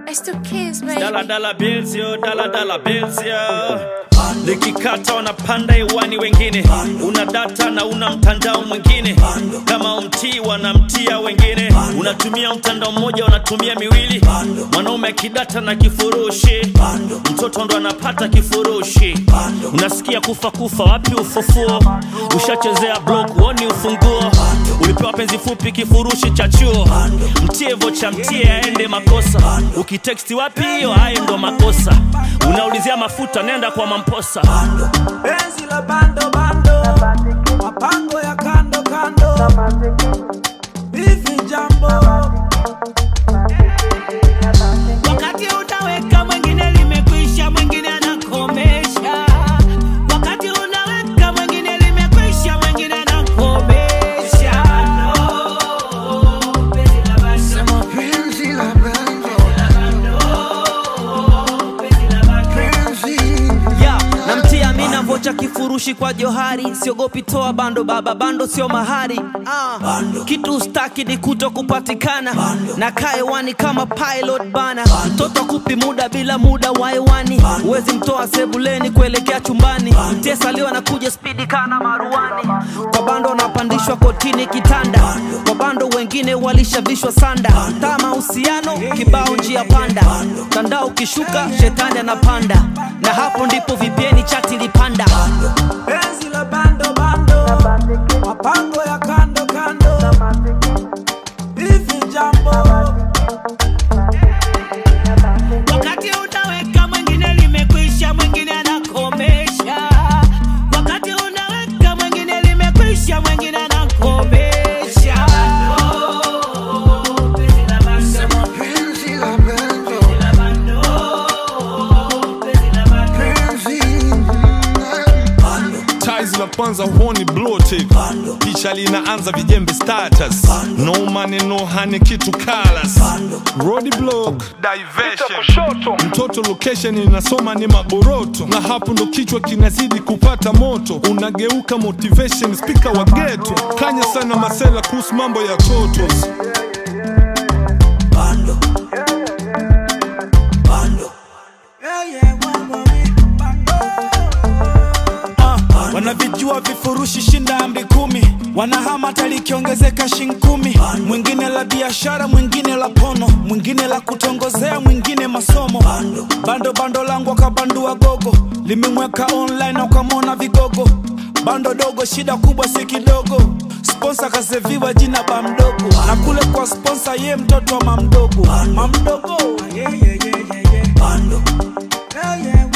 It's the kids, baby. Dala bills yo, dala bills yo. Likikata wanapanda hewani wengine. Una data na una mtandao mwingine. Kama umtii wanamtia wengine. Unatumia mtandao mmoja unatumia miwili. Mwanaume akidata na kifurushi, mtoto ndo anapata kifurushi. Unasikia kufa wapi ufufuo? Ushachezea block woni ufunguo. Ulipewa penzi fupi kifurushi cha chuo. Mtie vocha mtie aende makosa. Ukitexti wapi hiyo hayo ndo makosa. Unaulizia mafuta nenda kwa Mamposa. Penzi la bando mapango ya kando hivi jambo. Wakati unaweka mwingine limekwisha, mwingine anakomesha. Wakati unaweka mwingine limekwisha, mwingine anakomesha. Penzi la bando, penzi la bando, namtia mina vocha kifurushi kwa Johari. Siogopi toa bando baba, bando sio mahari. Kitu staki ni kuto kupatikana. Na kaewani kama pilot bana. Mtoto kupi muda bila muda waewani. Uwezi mtoa sebuleni kuelekea chumbani. Tesa leo anakuja speedi kana maruani. Kwa bando napandishwa kotini kitanda. Kwa bando wengine walishavishwa sanda. Tama usiano kibao njia panda. Tandao ukishuka shetani anapanda. Na hapo ndipo vipieni chati lipanda. Penzi la bando mapango ya kando hivi jambo. Wakati unaweka mwingine limekwisha, mwingine anakomesha. Wakati unaweka mwingine limekwisha, mwingine anakomesha. Penzi la bando, penzi la bando, Ties la kwanza huoni bloated. Picha linaanza vijembe status. No money no honey kitu colors. Road block diversion. Mtoto location inasoma ni magoroto. Na hapo ndo kichwa kinazidi kupata moto. Unageuka motivation speaker wa ghetto. Kanya sana masela kuhusu mambo ya totos. Bando wanavijua vifurushi shinda ambi 10. Wanahama talikiongezeka shinkumi. Mwingine la biashara, mwingine la pono. Mwingine la kutongozea, mwingine masomo. Bando langu wakabandua gogo. Limemweka online wakamona vigogo. Bando dogo shida kubwa si kidogo. Sponsor kaseviwa jina ba mdogo. Na kule kwa sponsor ye mtoto wa mamdogo. Mamdogo. Bando.